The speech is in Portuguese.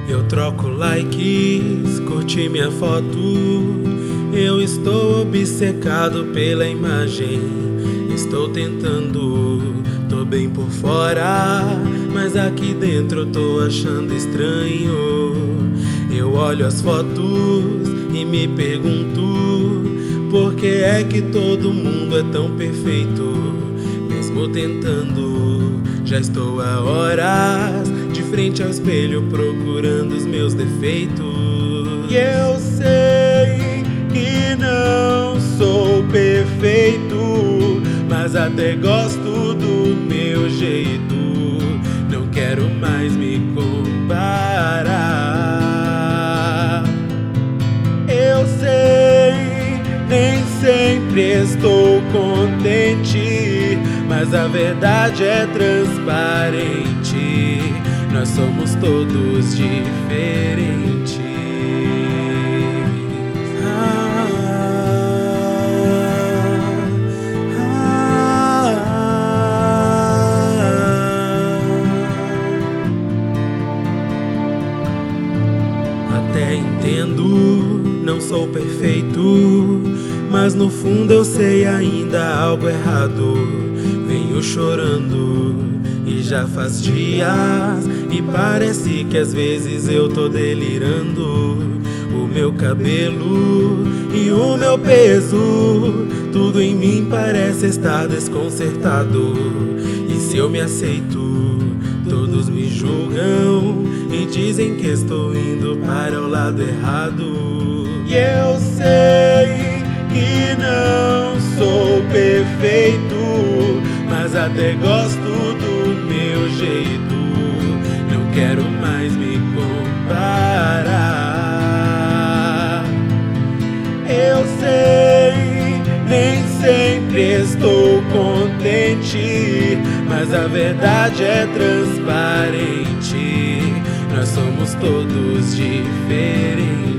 Eu troco likes, curti minha foto. Eu estou obcecado pela imagem. Estou tentando, tô bem por fora, mas aqui dentro eu tô achando estranho. Eu olho as fotos e me pergunto: por que é que todo mundo é tão perfeito? Mesmo tentando, já estou há horas de frente ao espelho procurando os meus defeitos. E eu sei que não sou perfeito, mas até gosto do meu jeito. Não quero mais me comparar. Eu sei, nem sempre estou contente, mas a verdade é transparente. Nós somos todos diferentes. Até entendo, não sou perfeito, mas no fundo eu sei ainda algo errado. Venho chorando e já faz dias, e parece que às vezes eu tô delirando. O meu cabelo e o meu peso, tudo em mim parece estar desconcertado. E se eu me aceito, todos me julgam e dizem que estou indo para o lado errado. E eu sei que não sou perfeito, mas até gosto do meu jeito. Não quero mais me comparar. Eu sei, nem sempre estou contente, mas a verdade é transparente. Nós somos todos diferentes.